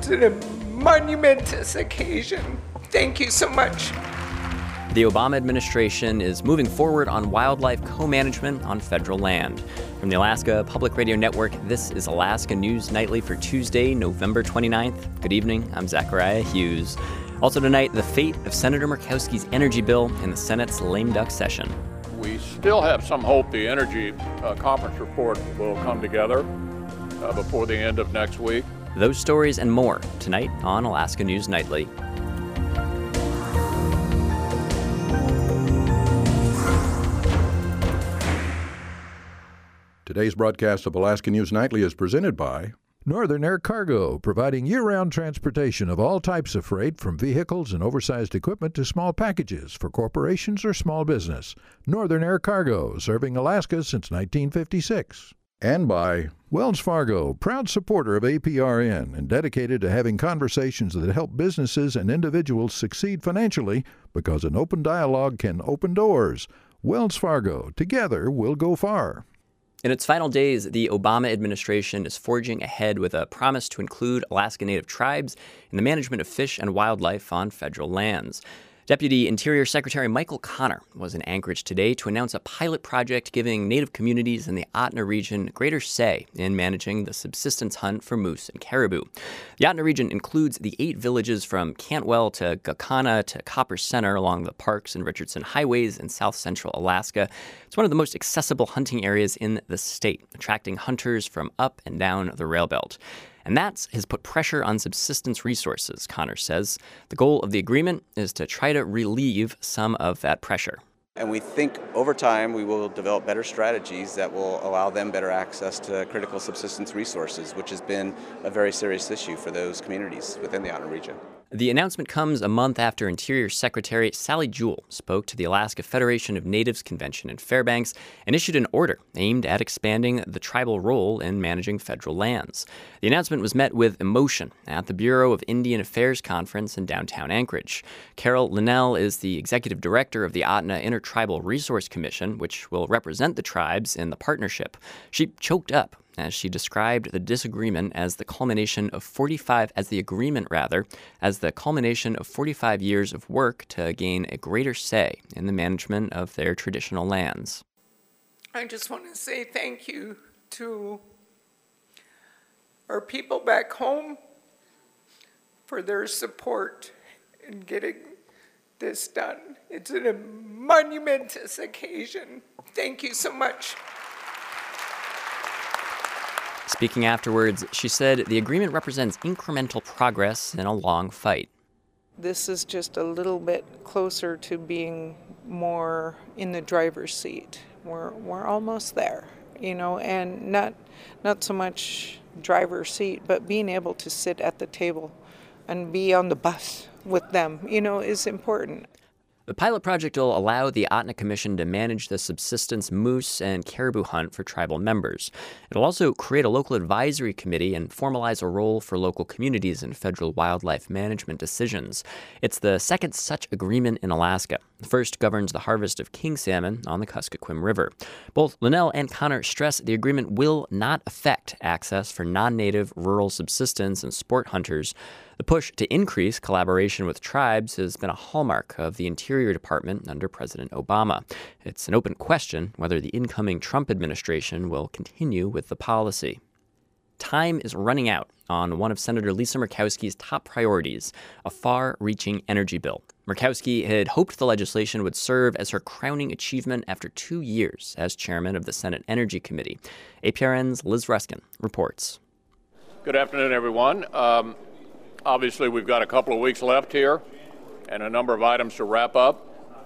It's a monumentous occasion. Thank you so much. The Obama administration is moving forward on wildlife co-management on federal land. From the Alaska Public Radio Network, this is Alaska News Nightly for Tuesday, November 29th. Good evening, I'm Zachariah Hughes. Also tonight, the fate of Senator Murkowski's energy bill in the Senate's lame duck session. We still have some hope the energy conference report will come together before the end of next week. Those stories and more tonight on Alaska News Nightly. Today's broadcast of Alaska News Nightly is presented by Northern Air Cargo, providing year-round transportation of all types of freight, from vehicles and oversized equipment to small packages for corporations or small business. Northern Air Cargo, serving Alaska since 1956. And by Wells Fargo, proud supporter of APRN and dedicated to having conversations that help businesses and individuals succeed financially, because an open dialogue can open doors. Wells Fargo, together we'll go far. In its final days, the Obama administration is forging ahead with a promise to include Alaska Native tribes in the management of fish and wildlife on federal lands. Deputy Interior Secretary Michael Connor was in Anchorage today to announce a pilot project giving Native communities in the Ahtna region greater say in managing the subsistence hunt for moose and caribou. The Ahtna region includes the 8 villages from Cantwell to Gakana to Copper Center along the Parks and Richardson highways in south central Alaska. It's one of the most accessible hunting areas in the state, attracting hunters from up and down the rail belt. And that has put pressure on subsistence resources, Connor says. The goal of the agreement is to try to relieve some of that pressure. And we think over time we will develop better strategies that will allow them better access to critical subsistence resources, which has been a very serious issue for those communities within the Ahtna region. The announcement comes a month after Interior Secretary Sally Jewell spoke to the Alaska Federation of Natives Convention in Fairbanks and issued an order aimed at expanding the tribal role in managing federal lands. The announcement was met with emotion at the Bureau of Indian Affairs Conference in downtown Anchorage. Carol Linnell is the executive director of the Ahtna Intertribal Resource Commission, which will represent the tribes in the partnership. She choked up as she described the disagreement as the culmination of 45 years of work to gain a greater say in the management of their traditional lands. I just want to say thank you to our people back home for their support in getting this done. It's a monumentous occasion. Thank you so much. Speaking afterwards, she said the agreement represents incremental progress in a long fight. This is just a little bit closer to being more in the driver's seat. We're almost there, and not so much driver's seat, but being able to sit at the table and be on the bus with them, is important. The pilot project will allow the Ahtna Commission to manage the subsistence moose and caribou hunt for tribal members. It'll also create a local advisory committee and formalize a role for local communities in federal wildlife management decisions. It's the second such agreement in Alaska. The first governs the harvest of king salmon on the Kuskokwim River. Both Linnell and Connor stress the agreement will not affect access for non-native rural subsistence and sport hunters. The push to increase collaboration with tribes has been a hallmark of the Interior Department under President Obama. It's an open question whether the incoming Trump administration will continue with the policy. Time is running out on one of Senator Lisa Murkowski's top priorities, a far-reaching energy bill. Murkowski had hoped the legislation would serve as her crowning achievement after 2 years as chairman of the Senate Energy Committee. APRN's Liz Ruskin reports. Good afternoon, everyone. Obviously, we've got a couple of weeks left here and a number of items to wrap up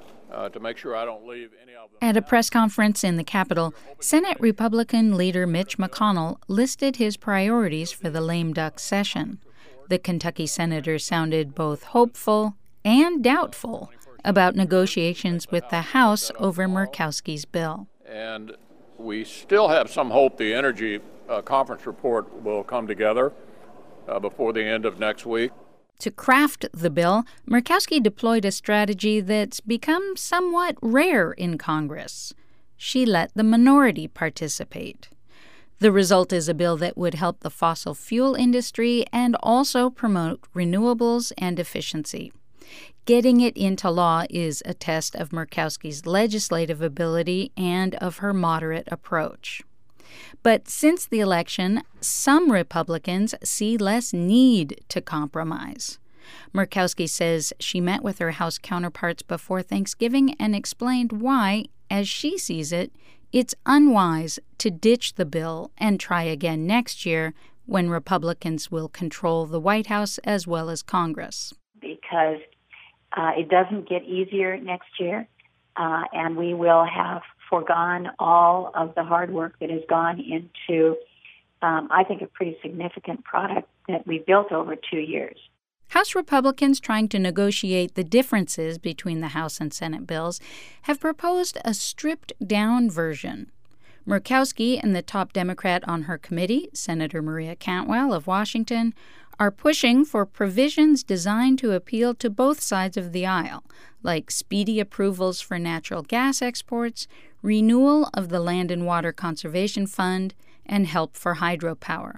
to make sure I don't leave any of them. At a press conference in the Capitol, Senate Republican leader Mitch McConnell listed his priorities for the lame duck session. The Kentucky senator sounded both hopeful and doubtful about negotiations with the House over Murkowski's bill. And we still have some hope the energy conference report will come together before the end of next week. To craft the bill, Murkowski deployed a strategy that's become somewhat rare in Congress. She let the minority participate. The result is a bill that would help the fossil fuel industry and also promote renewables and efficiency. Getting it into law is a test of Murkowski's legislative ability and of her moderate approach. But since the election, some Republicans see less need to compromise. Murkowski says she met with her House counterparts before Thanksgiving and explained why, as she sees it, it's unwise to ditch the bill and try again next year when Republicans will control the White House as well as Congress. Because it doesn't get easier next year, and we will have foregone all of the hard work that has gone into, I think, a pretty significant product that we built over 2 years. House Republicans trying to negotiate the differences between the House and Senate bills have proposed a stripped-down version. Murkowski and the top Democrat on her committee, Senator Maria Cantwell of Washington, are pushing for provisions designed to appeal to both sides of the aisle, like speedy approvals for natural gas exports, renewal of the Land and Water Conservation Fund, and help for hydropower.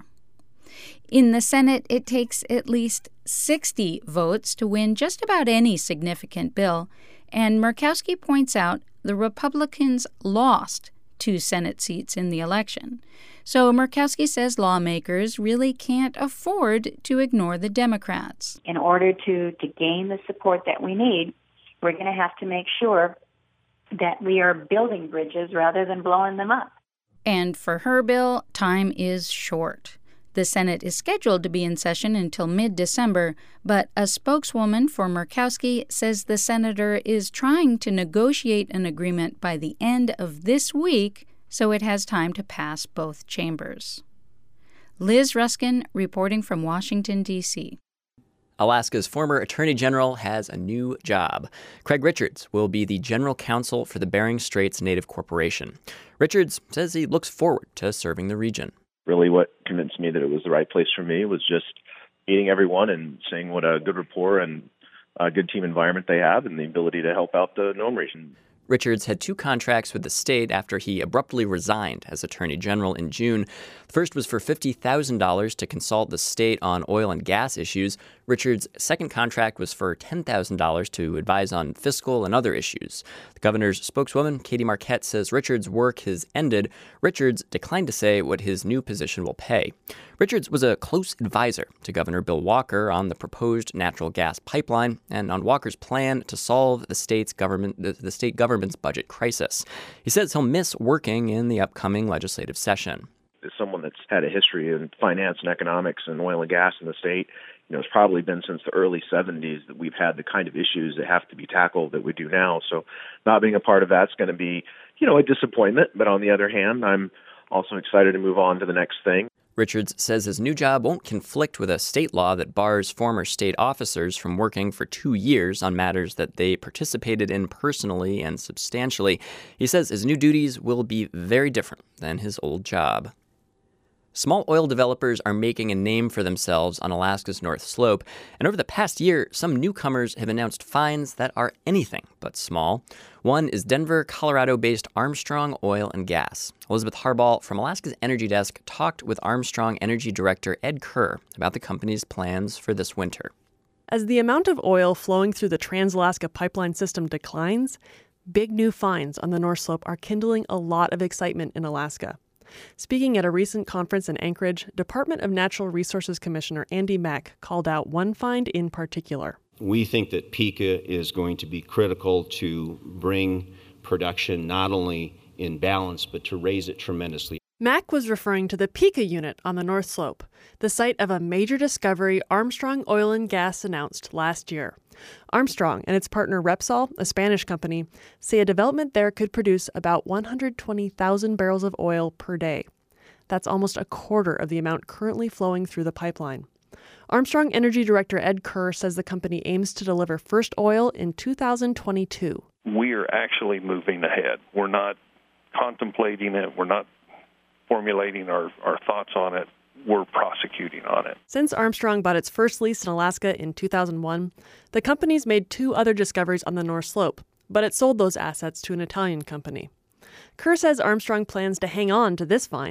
In the Senate, it takes at least 60 votes to win just about any significant bill, and Murkowski points out the Republicans lost 2 Senate seats in the election. So Murkowski says lawmakers really can't afford to ignore the Democrats. In order to gain the support that we need, we're going to have to make sure that we are building bridges rather than blowing them up. And for her bill, time is short. The Senate is scheduled to be in session until mid-December, but a spokeswoman for Murkowski says the senator is trying to negotiate an agreement by the end of this week so it has time to pass both chambers. Liz Ruskin reporting from Washington, D.C. Alaska's former Attorney General has a new job. Craig Richards will be the General Counsel for the Bering Straits Native Corporation. Richards says he looks forward to serving the region. Really what convinced me that it was the right place for me was just meeting everyone and seeing what a good rapport and a good team environment they have and the ability to help out the Nome region. Richards had 2 contracts with the state after he abruptly resigned as Attorney General in June. The first was for $50,000 to consult the state on oil and gas issues. Richards' second contract was for $10,000 to advise on fiscal and other issues. The governor's spokeswoman, Katie Marquette, says Richards' work has ended. Richards declined to say what his new position will pay. Richards was a close advisor to Governor Bill Walker on the proposed natural gas pipeline and on Walker's plan to solve the state government's budget crisis. He says he'll miss working in the upcoming legislative session. As someone that's had a history in finance and economics and oil and gas in the state, it's probably been since the early 70s that we've had the kind of issues that have to be tackled that we do now. So not being a part of that's going to be, a disappointment. But on the other hand, I'm also excited to move on to the next thing. Richards says his new job won't conflict with a state law that bars former state officers from working for 2 years on matters that they participated in personally and substantially. He says his new duties will be very different than his old job. Small oil developers are making a name for themselves on Alaska's North Slope, and over the past year, some newcomers have announced finds that are anything but small. One is Denver, Colorado-based Armstrong Oil and Gas. Elizabeth Harbaugh from Alaska's Energy Desk talked with Armstrong Energy Director Ed Kerr about the company's plans for this winter. As the amount of oil flowing through the Trans-Alaska Pipeline System declines, big new finds on the North Slope are kindling a lot of excitement in Alaska. Speaking at a recent conference in Anchorage, Department of Natural Resources Commissioner Andy Mack called out one find in particular. We think that Pikka is going to be critical to bring production not only in balance, but to raise it tremendously. Mack was referring to the Pikka unit on the North Slope, the site of a major discovery Armstrong Oil and Gas announced last year. Armstrong and its partner Repsol, a Spanish company, say a development there could produce about 120,000 barrels of oil per day. That's almost a quarter of the amount currently flowing through the pipeline. Armstrong Energy Director Ed Kerr says the company aims to deliver first oil in 2022. We are actually moving ahead. We're not contemplating it. We're not formulating our thoughts on it. We're prosecuting on it. Since Armstrong bought its first lease in Alaska in 2001, the company's made 2 other discoveries on the North Slope, but it sold those assets to an Italian company. Kerr says Armstrong plans to hang on to this find,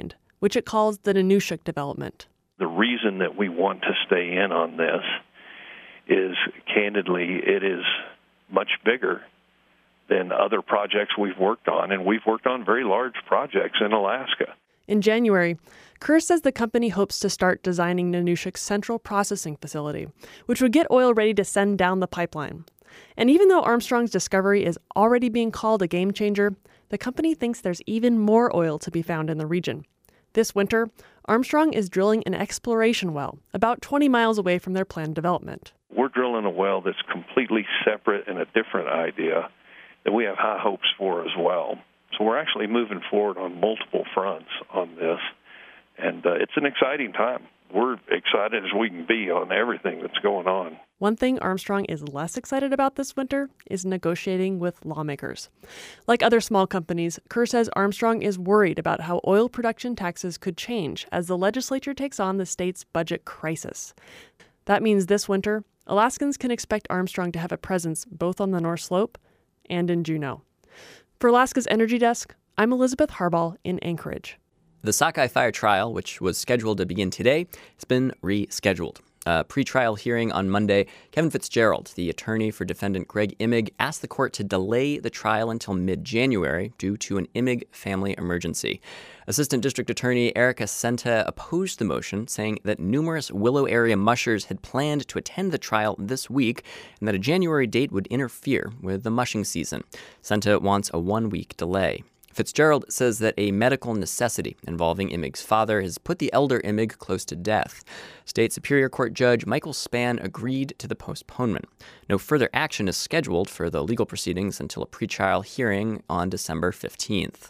which it calls the Nanushuk development. The reason that we want to stay in on this is, candidly, it is much bigger than other projects we've worked on, and we've worked on very large projects in Alaska. In January, Kerr says the company hopes to start designing Nanushuk's central processing facility, which would get oil ready to send down the pipeline. And even though Armstrong's discovery is already being called a game changer, the company thinks there's even more oil to be found in the region. This winter, Armstrong is drilling an exploration well about 20 miles away from their planned development. We're drilling a well that's completely separate and a different idea that we have high hopes for as well. So we're actually moving forward on multiple fronts on this, and it's an exciting time. We're excited as we can be on everything that's going on. One thing Armstrong is less excited about this winter is negotiating with lawmakers. Like other small companies, Kerr says Armstrong is worried about how oil production taxes could change as the legislature takes on the state's budget crisis. That means this winter, Alaskans can expect Armstrong to have a presence both on the North Slope and in Juneau. For Alaska's Energy Desk, I'm Elizabeth Harbaugh in Anchorage. The Sockeye Fire trial, which was scheduled to begin today, has been rescheduled. A pretrial hearing on Monday, Kevin Fitzgerald, the attorney for defendant Greg Immig, asked the court to delay the trial until mid-January due to an Immig family emergency. Assistant District Attorney Erica Senta opposed the motion, saying that numerous Willow area mushers had planned to attend the trial this week and that a January date would interfere with the mushing season. Senta wants a one-week delay. Fitzgerald says that a medical necessity involving Immig's father has put the elder Immig close to death. State Superior Court Judge Michael Spann agreed to the postponement. No further action is scheduled for the legal proceedings until a pretrial hearing on December 15th.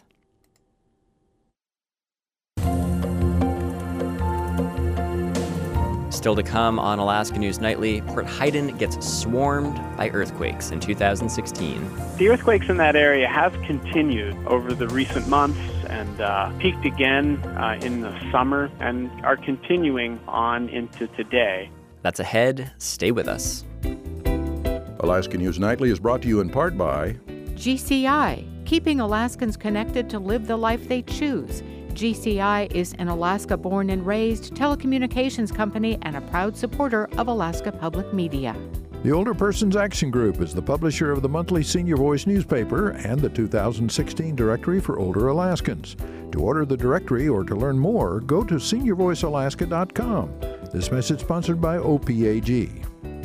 Still to come on Alaska News Nightly, Port Heiden gets swarmed by earthquakes in 2016. The earthquakes in that area have continued over the recent months and peaked again in the summer and are continuing on into today. That's ahead. Stay with us. Alaska News Nightly is brought to you in part by GCI, keeping Alaskans connected to live the life they choose. GCI is an Alaska-born and raised telecommunications company and a proud supporter of Alaska Public Media. The Older Persons Action Group is the publisher of the monthly Senior Voice newspaper and the 2016 Directory for Older Alaskans. To order the directory or to learn more, go to seniorvoicealaska.com. This message sponsored by OPAG.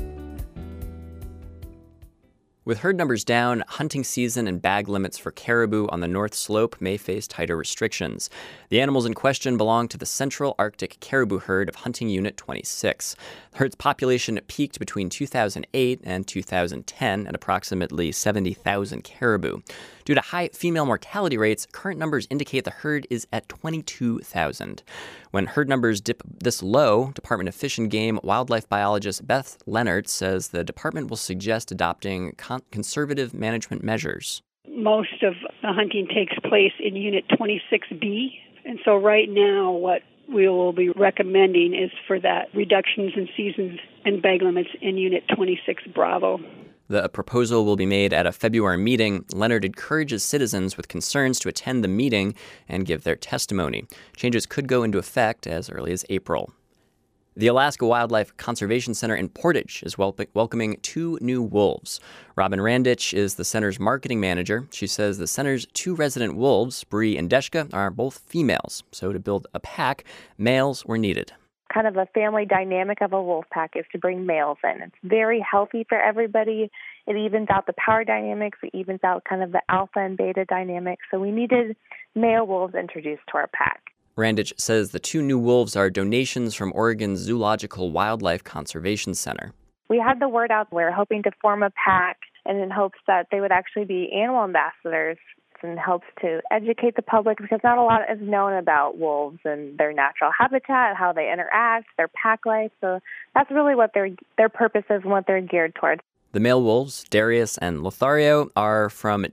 With herd numbers down, hunting season and bag limits for caribou on the North Slope may face tighter restrictions. The animals in question belong to the Central Arctic Caribou Herd of Hunting Unit 26. The herd's population peaked between 2008 and 2010 at approximately 70,000 caribou. Due to high female mortality rates, current numbers indicate the herd is at 22,000. When herd numbers dip this low, Department of Fish and Game wildlife biologist Beth Leonard says the department will suggest adopting conservative management measures. Most of the hunting takes place in Unit 26B, and so right now what we will be recommending is for that reductions in seasons and bag limits in Unit 26 Bravo. The proposal will be made at a February meeting. Leonard encourages citizens with concerns to attend the meeting and give their testimony. Changes could go into effect as early as April. The Alaska Wildlife Conservation Center in Portage is welcoming 2 new wolves. Robin Randich is the center's marketing manager. She says the center's 2 resident wolves, Bree and Deshka, are both females. So to build a pack, males were needed. Kind of a family dynamic of a wolf pack is to bring males in. It's very healthy for everybody. It evens out the power dynamics. It evens out kind of the alpha and beta dynamics. So we needed male wolves introduced to our pack. Randich says the 2 new wolves are donations from Oregon's Zoological Wildlife Conservation Center. We had the word out. We're hoping to form a pack and in hopes that they would actually be animal ambassadors and helps to educate the public because not a lot is known about wolves and their natural habitat, how they interact, their pack life. So that's really what their purpose is and what they're geared towards. The male wolves, Darius and Lothario, are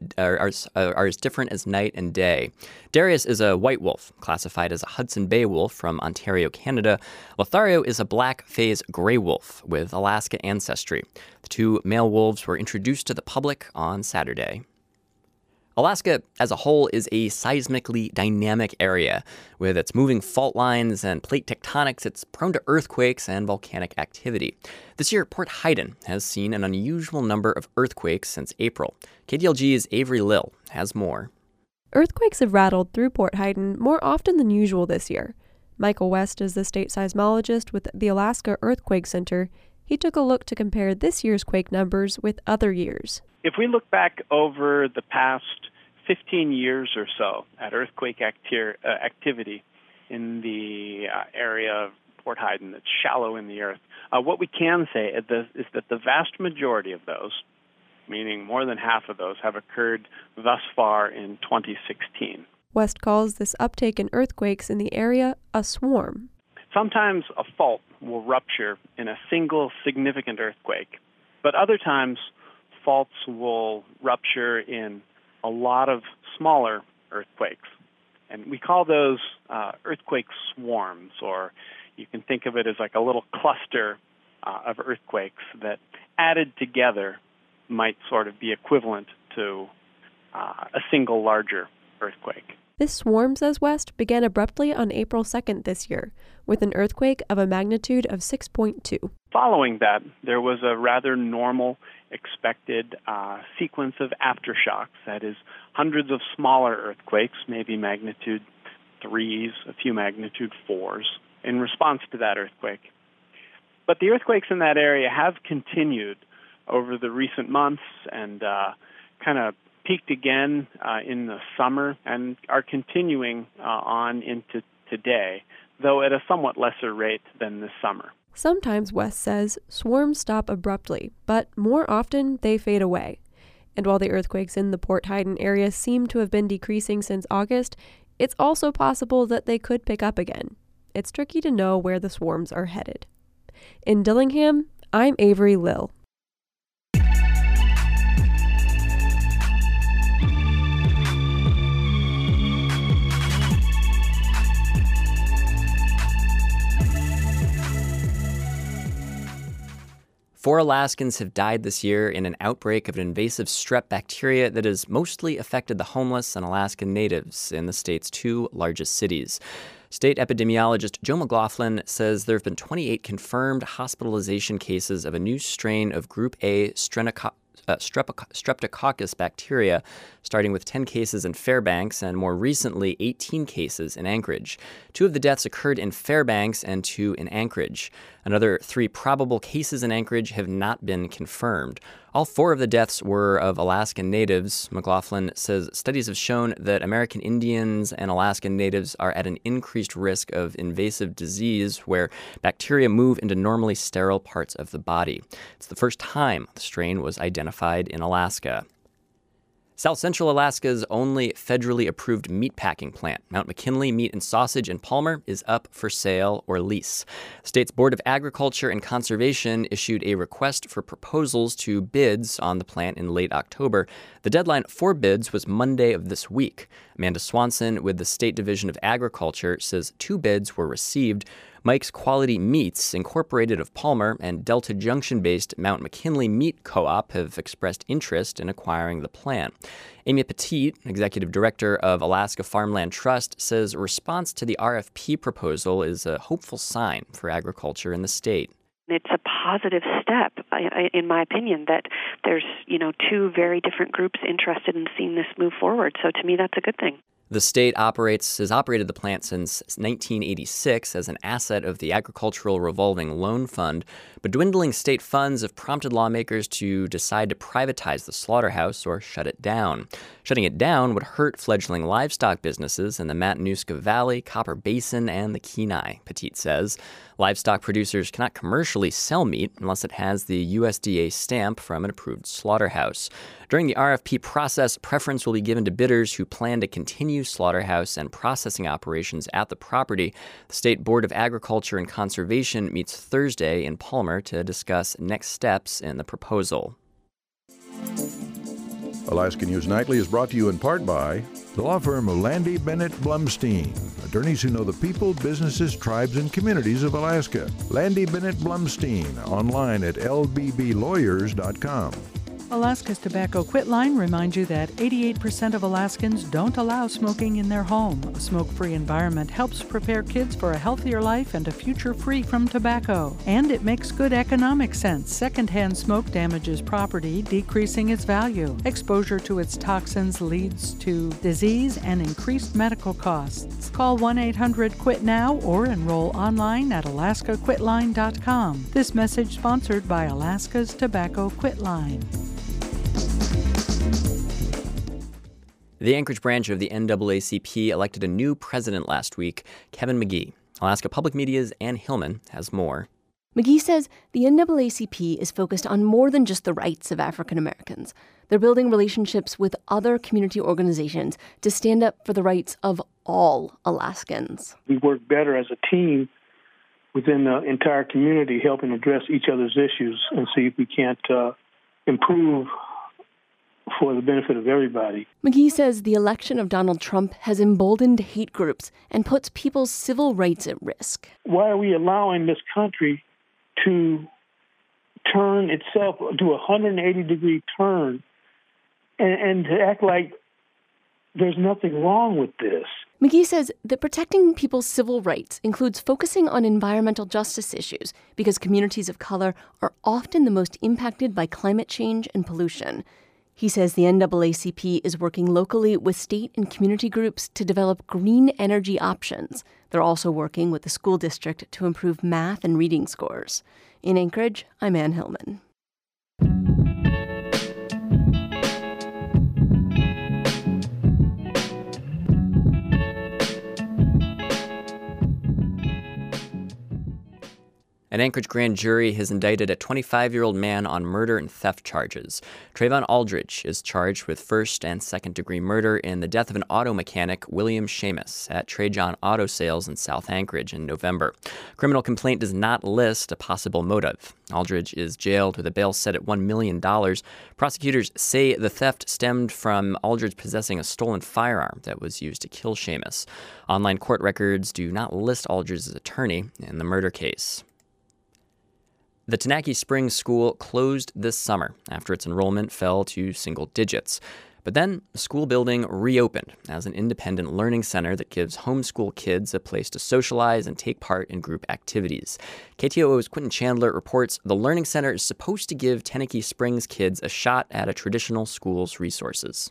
as different as night and day. Darius is a white wolf, classified as a Hudson Bay wolf from Ontario, Canada. Lothario is a black phase gray wolf with Alaska ancestry. The 2 male wolves were introduced to the public on Saturday. Alaska as a whole is a seismically dynamic area. With its moving fault lines and plate tectonics, it's prone to earthquakes and volcanic activity. This year, Port Hayden has seen an unusual number of earthquakes since April. KDLG's Avery Lill has more. Earthquakes have rattled through Port Hayden more often than usual this year. Michael West is the state seismologist with the Alaska Earthquake Center. He took a look to compare this year's quake numbers with other years. If we look back over the past 15 years or so at earthquake activity in the area of Port Hayden that's shallow in the earth, what we can say is that the vast majority of those, meaning more than half of those, have occurred thus far in 2016. West calls this uptake in earthquakes in the area a swarm. Sometimes a fault will rupture in a single significant earthquake, but other times faults will rupture in a lot of smaller earthquakes. And we call those earthquake swarms, or you can think of it as like a little cluster of earthquakes that added together might sort of be equivalent to a single larger earthquake. This swarm, says West, began abruptly on April 2nd this year, with an earthquake of a magnitude of 6.2. Following that, there was a rather normal, expected sequence of aftershocks, that is, hundreds of smaller earthquakes, maybe magnitude 3s, a few magnitude 4s, in response to that earthquake. But the earthquakes in that area have continued over the recent months and kind of peaked again in the summer and are continuing on into today, though at a somewhat lesser rate than this summer. Sometimes, West says, swarms stop abruptly, but more often they fade away. And while the earthquakes in the Port Hayden area seem to have been decreasing since August, it's also possible that they could pick up again. It's tricky to know where the swarms are headed. In Dillingham, I'm Avery Lill. Four Alaskans have died this year in an outbreak of an invasive strep bacteria that has mostly affected the homeless and Alaskan natives in the state's two largest cities. State epidemiologist Joe McLaughlin says there have been 28 confirmed hospitalization cases of a new strain of Group A Streptococcus bacteria, starting with 10 cases in Fairbanks and more recently 18 cases in Anchorage. 2 of the deaths occurred in Fairbanks and 2 in Anchorage. Another 3 probable cases in Anchorage have not been confirmed. All 4 of the deaths were of Alaskan natives. McLaughlin says studies have shown that American Indians and Alaskan natives are at an increased risk of invasive disease where bacteria move into normally sterile parts of the body. It's the first time the strain was identified in Alaska. South Central Alaska's only federally approved meatpacking plant, Mount McKinley Meat and Sausage in Palmer, is up for sale or lease. The state's Board of Agriculture and Conservation issued a request for proposals to bids on the plant in late October. The deadline for bids was Monday of this week. Amanda Swanson with the State Division of Agriculture says 2 bids were received. Mike's Quality Meats, Incorporated of Palmer, and Delta Junction-based Mount McKinley Meat Co-op have expressed interest in acquiring the plant. Amy Petit, Executive Director of Alaska Farmland Trust, says a response to the RFP proposal is a hopeful sign for agriculture in the state. It's a positive step, in my opinion, that there's, 2 very different groups interested in seeing this move forward. So to me, that's a good thing. The state has operated the plant since 1986 as an asset of the Agricultural Revolving Loan Fund, but dwindling state funds have prompted lawmakers to decide to privatize the slaughterhouse or shut it down. Shutting it down would hurt fledgling livestock businesses in the Matanuska Valley, Copper Basin, and the Kenai, Petit says. Livestock producers cannot commercially sell meat unless it has the USDA stamp from an approved slaughterhouse. During the RFP process, preference will be given to bidders who plan to continue slaughterhouse and processing operations at the property. The State Board of Agriculture and Conservation meets Thursday in Palmer to discuss next steps in the proposal. Alaska News Nightly is brought to you in part by the law firm of Landy Bennett Blumstein, attorneys who know the people, businesses, tribes, and communities of Alaska. Landy Bennett Blumstein, online at lbblawyers.com. Alaska's Tobacco Quit Line reminds you that 88% of Alaskans don't allow smoking in their home. A smoke-free environment helps prepare kids for a healthier life and a future free from tobacco. And it makes good economic sense. Secondhand smoke damages property, decreasing its value. Exposure to its toxins leads to disease and increased medical costs. Call 1-800-QUIT-NOW or enroll online at alaskaquitline.com. This message sponsored by Alaska's Tobacco Quit Line. The Anchorage branch of the NAACP elected a new president last week, Kevin McGee. Alaska Public Media's Ann Hillman has more. McGee says the NAACP is focused on more than just the rights of African Americans. They're building relationships with other community organizations to stand up for the rights of all Alaskans. We work better as a team within the entire community, helping address each other's issues and see if we can't improve for the benefit of everybody. McGee says the election of Donald Trump has emboldened hate groups and puts people's civil rights at risk. Why are we allowing this country to turn itself, do a 180-degree turn, and to act like there's nothing wrong with this? McGee says that protecting people's civil rights includes focusing on environmental justice issues because communities of color are often the most impacted by climate change and pollution. He says the NAACP is working locally with state and community groups to develop green energy options. They're also working with the school district to improve math and reading scores. In Anchorage, I'm Ann Hillman. An Anchorage grand jury has indicted a 25-year-old man on murder and theft charges. Trayvon Aldridge is charged with first and second-degree murder in the death of an auto mechanic, William Seamus, at Trajan Auto Sales in South Anchorage in November. Criminal complaint does not list a possible motive. Aldridge is jailed with a bail set at $1 million. Prosecutors say the theft stemmed from Aldridge possessing a stolen firearm that was used to kill Seamus. Online court records do not list Aldridge's attorney in the murder case. The Tenaki Springs School closed this summer after its enrollment fell to single digits. But then the school building reopened as an independent learning center that gives homeschool kids a place to socialize and take part in group activities. KTOO's Quentin Chandler reports the learning center is supposed to give Tenaki Springs kids a shot at a traditional school's resources.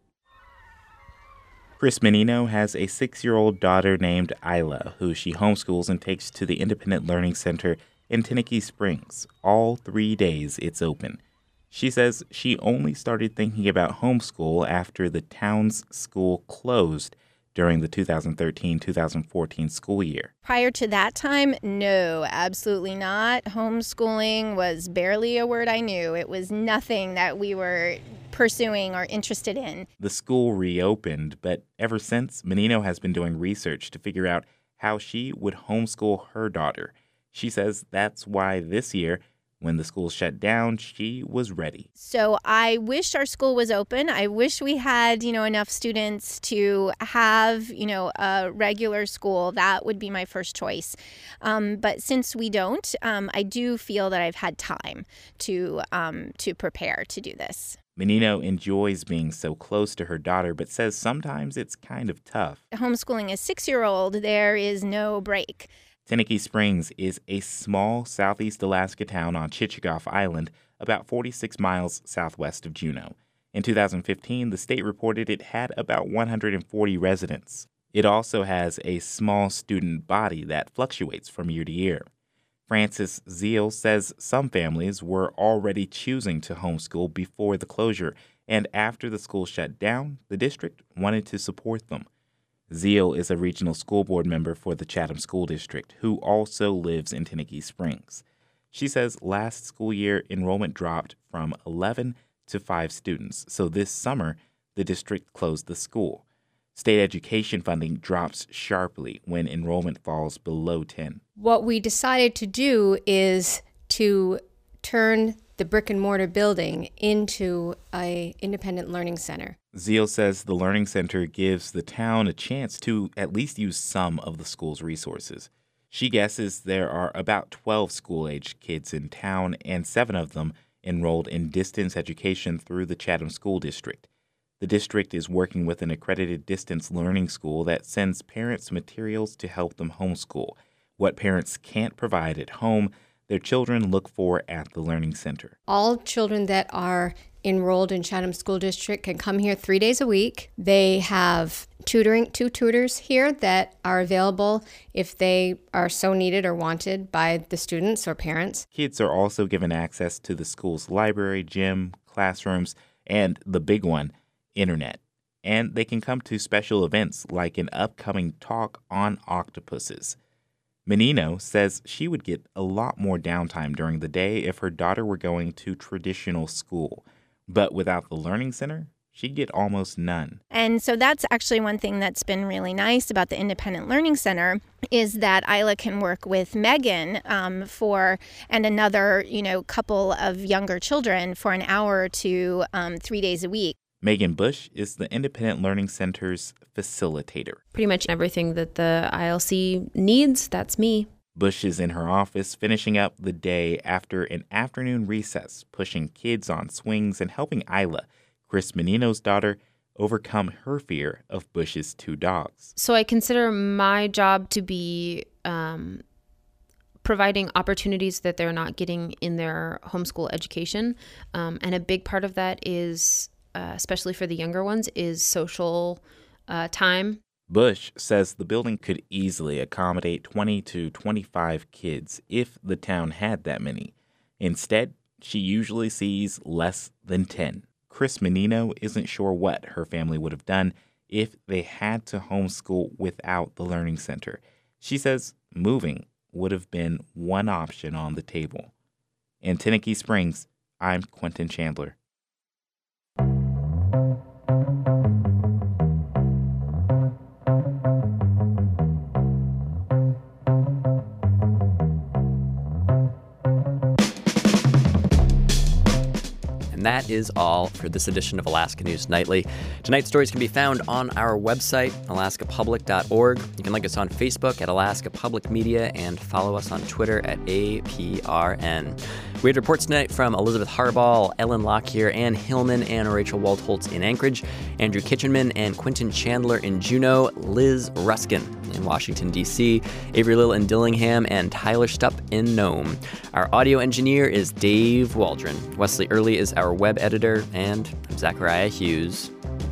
Chris Menino has a 6-year-old daughter named Isla, who she homeschools and takes to the Independent Learning Center in Tenaki Springs. All 3 days it's open. She says she only started thinking about homeschool after the town's school closed during the 2013-2014 school year. Prior to that time, no, absolutely not. Homeschooling was barely a word I knew. It was nothing that we were pursuing or interested in. The school reopened, but ever since, Menino has been doing research to figure out how she would homeschool her daughter. She says that's why this year, when the school shut down, she was ready. So I wish our school was open. I wish we had, enough students to have, a regular school. That would be my first choice. But since we don't, I do feel that I've had time to prepare to do this. Menino enjoys being so close to her daughter, but says sometimes it's kind of tough. Homeschooling a 6-year-old, there is no break. Tenaki Springs is a small southeast Alaska town on Chichagof Island, about 46 miles southwest of Juneau. In 2015, the state reported it had about 140 residents. It also has a small student body that fluctuates from year to year. Francis Zeal says some families were already choosing to homeschool before the closure, and after the school shut down, the district wanted to support them. Zeal is a regional school board member for the Chatham School District, who also lives in Tenaki Springs. She says last school year, enrollment dropped from 11 to 5 students, so this summer, the district closed the school. State education funding drops sharply when enrollment falls below 10. What we decided to do is to turn the brick and mortar building into an independent learning center. Zeal says the learning center gives the town a chance to at least use some of the school's resources. She guesses there are about 12 school-aged kids in town, and 7 of them enrolled in distance education through the Chatham School District. The district is working with an accredited distance learning school that sends parents materials to help them homeschool. What parents can't provide at home, their children look for at the Learning Center. All children that are enrolled in Chatham School District can come here 3 days a week. They have two tutors here that are available if they are so needed or wanted by the students or parents. Kids are also given access to the school's library, gym, classrooms, and the big one, internet. And they can come to special events like an upcoming talk on octopuses. Menino says she would get a lot more downtime during the day if her daughter were going to traditional school. But without the Learning Center, she'd get almost none. And so that's actually one thing that's been really nice about the Independent Learning Center is that Isla can work with Megan and another, couple of younger children for an hour or two, 3 days a week. Megan Bush is the Independent Learning Center's facilitator. Pretty much everything that the ILC needs, that's me. Bush is in her office finishing up the day after an afternoon recess, pushing kids on swings and helping Isla, Chris Menino's daughter, overcome her fear of Bush's two dogs. So I consider my job to be providing opportunities that they're not getting in their homeschool education. And a big part of that is, especially for the younger ones, is social time. Bush says the building could easily accommodate 20 to 25 kids if the town had that many. Instead, she usually sees less than 10. Chris Menino isn't sure what her family would have done if they had to homeschool without the Learning Center. She says moving would have been one option on the table. In Tenakee Springs, I'm Quentin Chandler. That is all for this edition of Alaska News Nightly. Tonight's stories can be found on our website, alaskapublic.org. You can like us on Facebook at Alaska Public Media and follow us on Twitter at APRN. We had reports tonight from Elizabeth Harbaugh, Ellen Lockyer, Ann Hillman, and Rachel Waldholtz in Anchorage, Andrew Kitchenman and Quentin Chandler in Juneau, Liz Ruskin in Washington, D.C., Avery Lill in Dillingham, and Tyler Stupp in Nome. Our audio engineer is Dave Waldron. Wesley Early is our web editor, and I'm Zachariah Hughes.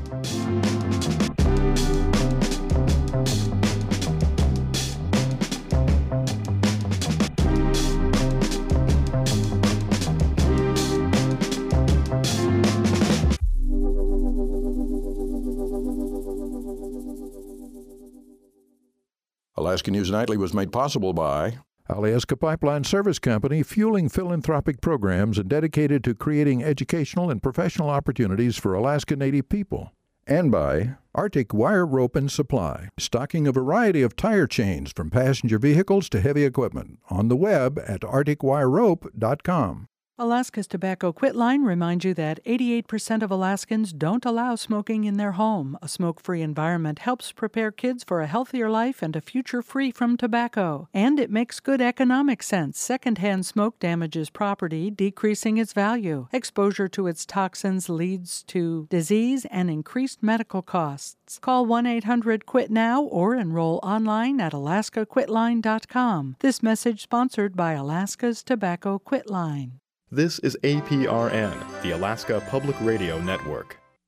Alaska News Nightly was made possible by Alaska Pipeline Service Company, fueling philanthropic programs and dedicated to creating educational and professional opportunities for Alaska Native people. And by Arctic Wire Rope and Supply, stocking a variety of tire chains from passenger vehicles to heavy equipment. On the web at arcticwirerope.com. Alaska's Tobacco Quit Line reminds you that 88% of Alaskans don't allow smoking in their home. A smoke-free environment helps prepare kids for a healthier life and a future free from tobacco. And it makes good economic sense. Secondhand smoke damages property, decreasing its value. Exposure to its toxins leads to disease and increased medical costs. Call 1-800-QUIT-NOW or enroll online at alaskaquitline.com. This message sponsored by Alaska's Tobacco Quit Line. This is APRN, the Alaska Public Radio Network.